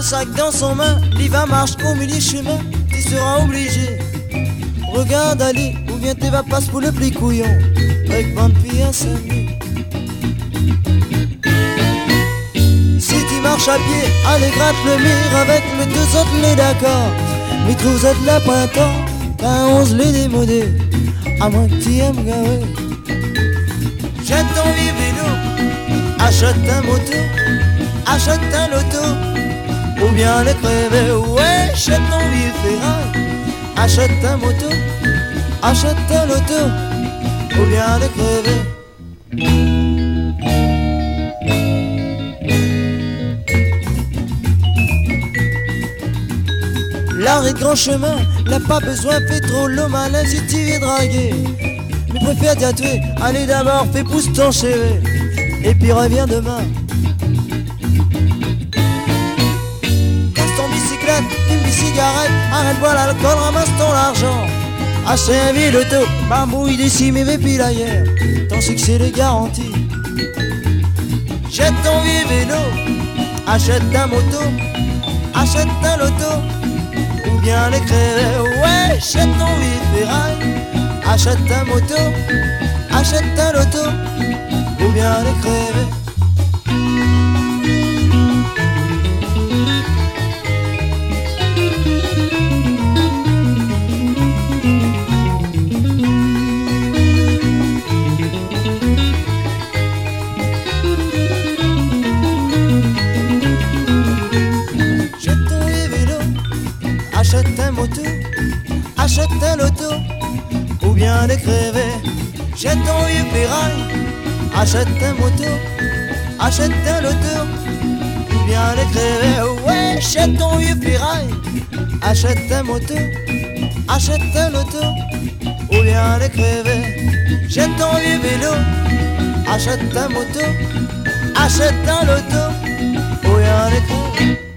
sac dans son main, il va marche au milieu chemin, tu seras obligé. Regarde Ali, ou bien t'es va passe pour le pli couillon, avec bande puis un semi. Si tu marches à pied, allez gratte le mur avec les deux autres les d'accord. Mais trouve de la printemps, t'as 11 les démodés, à moins que tu aimes gaver. Jette ton vieux vélo, achète un moto, achète un loto, ou bien les crever. Ouais, jette ton vieux ferraille, achète un moto, achète un loto, ou bien les crever. L'arrêt de grand chemin, n'a pas besoin, fait trop le malin si tu veux draguer. Mais préfère tatouer, allez d'abord, fais pousse ton CV, et puis reviens demain. Casse ton bicyclette, fume des cigarettes, arrête boire l'alcool, ramasse ton argent. Achète un vieux loto, bambouille des cimes et puis ailleurs, ton succès est garanti. Jette ton vieux vélo, achète ta moto, achète un loto, ou bien les crever. Ouais, achète ton vieux ferraille, achète ta moto, achète un loto, ou bien les crever. Jette ton vieux vélo, achète un moto, achète un loto, ou bien les crever. Jette ton vieux ferraille, achète un moto, achète un loto, ou bien les crever. Ouais, jette ton vieux ferraille, achète un moto, achète un loto, ou bien les crever. Jette ton vieux vélo, achète un moto, achète un loto, ou bien les crever.